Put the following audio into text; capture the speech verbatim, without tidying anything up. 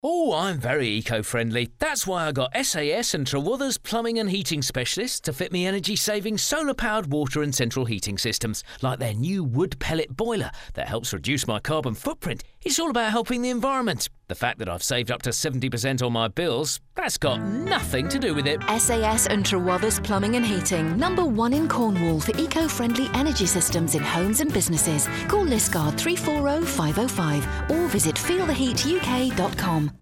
Oh, I'm very eco-friendly. That's why I got S A S and Trewother's Plumbing and Heating Specialists to fit me energy-saving solar-powered water and central heating systems, like their new wood pellet boiler that helps reduce my carbon footprint. It's all about helping the environment. The fact that I've saved up to seventy percent on my bills, that's got nothing to do with it. S A S and Trewother's Plumbing and Heating, number one in Cornwall for eco-friendly energy systems in homes and businesses. Call Liscard three four zero five zero five or visit feel the heat U K dot com.